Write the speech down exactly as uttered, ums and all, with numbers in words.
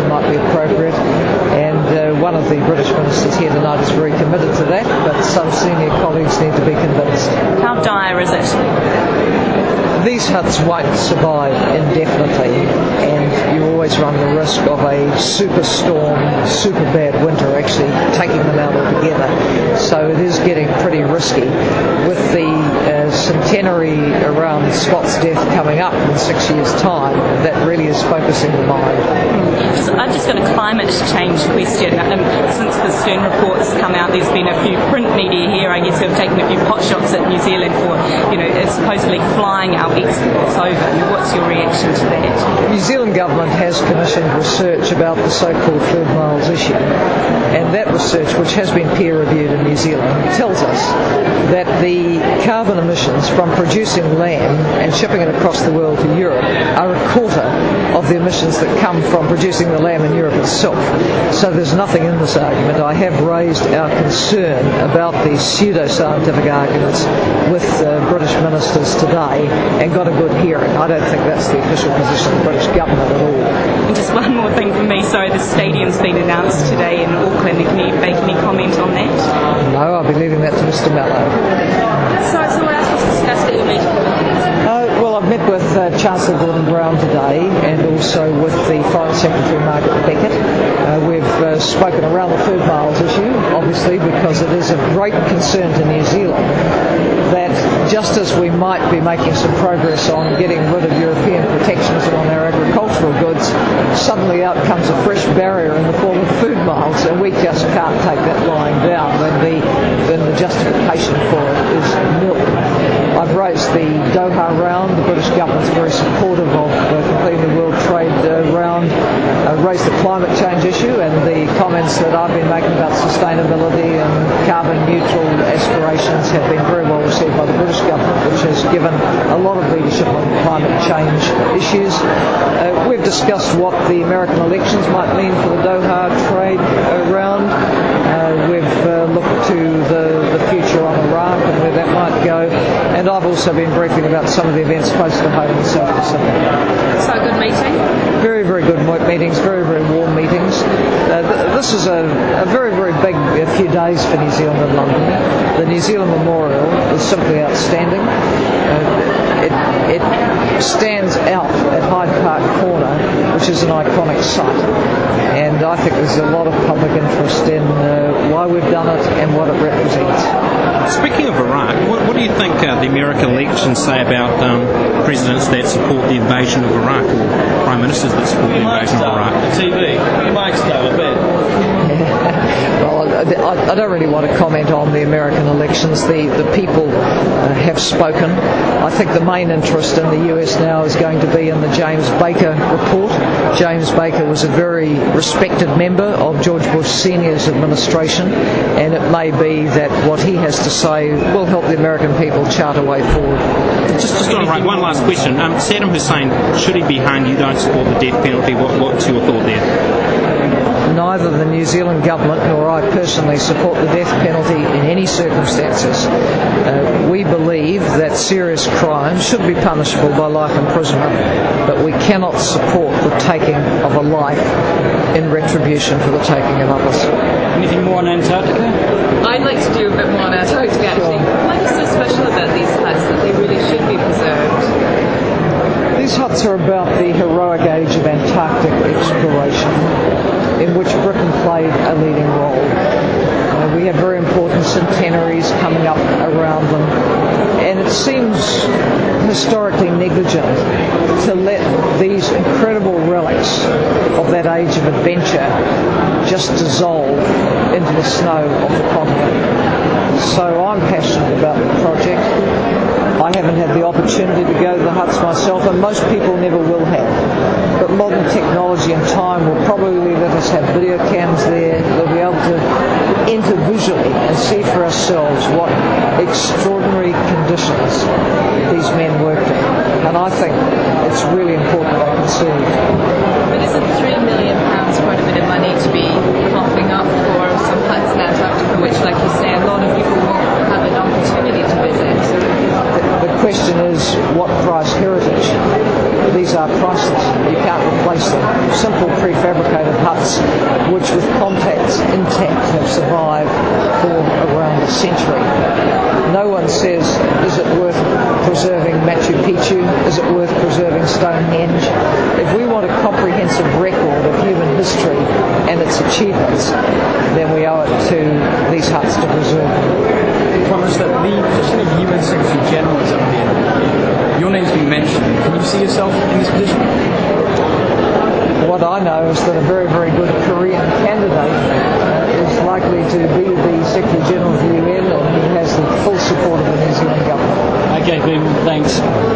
might be appropriate. And uh, one of the British ministers here tonight is very committed to that, but some senior colleagues need to be convinced. How dire is it? These huts won't survive indefinitely, and you always run the risk of a superstorm, super bad winter actually taking them out altogether. So it is getting pretty risky. With the uh, centenary around Scott's death coming up in six years' time, that really is focusing the mind. I've just got a climate change question. Um, since the Stern report's come out, there's been a few print media here, I guess, who have taken a few pot shots at New Zealand for, you know, supposedly flying our exports over. What's your reaction to that? The New Zealand government has commissioned research about the so-called food miles issue, and that research, which has been peer-reviewed in New Zealand, tells us that the carbon emissions from producing lamb and shipping it across the world to Europe are a quarter of the emissions that come from producing the lamb in Europe itself. So there's nothing in this argument. I have raised our concern about these pseudo-scientific arguments with uh, British ministers today and got a good hearing. I don't think that's the official position of the British government at all. And just one more thing from me. Sorry, the stadium's been announced today in Auckland. Can you make any comment on that? No, I'll be leaving that to Mister Mallow. So, so what else was discussed at your meeting? Uh, well, I've met with uh, Chancellor Gordon Brown today and also with the Foreign Secretary Margaret Beckett. Uh, we've uh, spoken around the food miles issue, obviously, because it is of great concern to New Zealand that just as we might be making some progress on getting rid of European protectionism on our agricultural goods, suddenly out comes a fresh barrier in the form of food miles, and we just can't take that lying down when the, when the justification for it is nil. I've raised the Doha round. The British government's very supportive of uh, completing the World Trade uh, round. I've raised the climate change issue and the comments that I've been making about sustainability and carbon neutral aspirations have been very well received by the British government, which has given a lot of leadership on climate change issues. Uh, we've discussed what the American elections might mean for the Doha trade uh, round. Uh, we've uh, looked to the, the future on Iraq and where that might go. And I've also been briefing about some of the events close to home in the South Pacific. So a good meeting? Very, very good meetings, very, very warm meetings. Uh, th- this is a, a very, very big a few days for New Zealand and London. The New Zealand Memorial is simply outstanding. Uh, it, it stands out at Hyde Park Corner, which is an iconic site. And I think there's a lot of public interest in uh, why we've done it and what it represents. Speaking of Iraq, what, what do you think uh, the American elections say about um, presidents that support the invasion of Iraq, or prime ministers that support the invasion of Iraq? T V. You might start a bit. Well, I, I don't really want to comment on the American elections. The, the people uh, have spoken. I think the main interest in the U S now is going to be in the James Baker report. James Baker was a very respected member of George Bush Senior's administration, and it may be that what he has to say will help the American people chart a way forward. Just, just on right, one last question. Um, Saddam Hussein, should he be hanged? You don't support the death penalty. What, what's your thought there? Neither the New Zealand government nor I personally support the death penalty in any circumstances. Uh, we believe that serious crimes should be punishable by life imprisonment, but we cannot support the taking of a life in retribution for the taking of others. Anything more on Antarctica? I'd like to do a bit more on Antarctica, actually. What is so special about these huts that they really should be preserved? These huts are about the heroic age of Antarctic exploration, in which Britain played a leading role. Uh, we have very important centenaries coming up around them, and it seems historically negligent to let these incredible relics of that age of adventure just dissolve into the snow of the continent. So I'm passionate about the project. I haven't had the opportunity to go to the huts myself, and most people never will have. But modern technology and time will probably let us have video cams there. We'll be able to enter visually and see for ourselves what extraordinary conditions these men worked in. And I think it's really important they can see. But isn't three million pounds quite a bit of money to be coughing up for some huts in Antarctica, which, like you say, a lot of people won't have an opportunity to visit? The question is, what price heritage? These are priceless. You can't replace them. Simple, pre- prefabricated huts which with contacts intact have survived for around a century. No one says, is it worth preserving Machu Picchu? Is it worth preserving Stonehenge? If we want a comprehensive record of human history and its achievements, then we owe it to these huts to preserve them. Prime Minister, the position of U N Secretary General is up there. Your name's been mentioned. Can you see yourself in this position? What I know is that a very, very good Korean candidate uh, is likely to be the Secretary General of the U N, and he has the full support of the New Zealand government. Okay, people, thanks.